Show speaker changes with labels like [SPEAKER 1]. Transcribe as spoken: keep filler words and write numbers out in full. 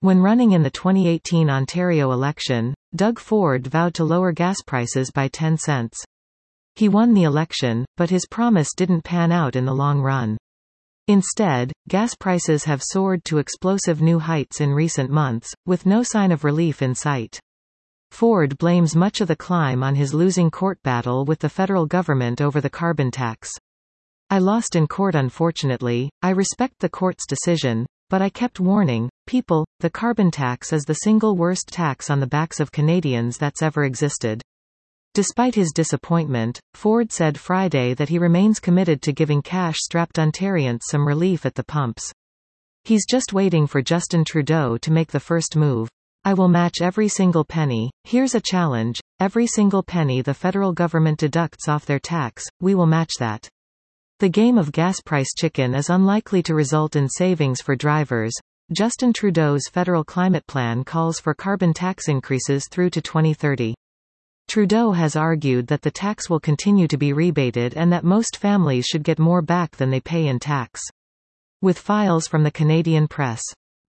[SPEAKER 1] When running in the twenty eighteen Ontario election, Doug Ford vowed to lower gas prices by ten cents. He won the election, but his promise didn't pan out in the long run. Instead, gas prices have soared to explosive new heights in recent months, with no sign of relief in sight. Ford blames much of the climb on his losing court battle with the federal government over the carbon tax. "I lost in court unfortunately. I respect the court's decision, but I kept warning people, the carbon tax is the single worst tax on the backs of Canadians that's ever existed." Despite his disappointment, Ford said Friday that he remains committed to giving cash-strapped Ontarians some relief at the pumps. He's just waiting for Justin Trudeau to make the first move. "I will match every single penny. Here's a challenge. Every single penny the federal government deducts off their tax, we will match that." The game of gas price chicken is unlikely to result in savings for drivers. Justin Trudeau's federal climate plan calls for carbon tax increases through to twenty thirty. Trudeau has argued that the tax will continue to be rebated and that most families should get more back than they pay in tax. With files from the Canadian Press.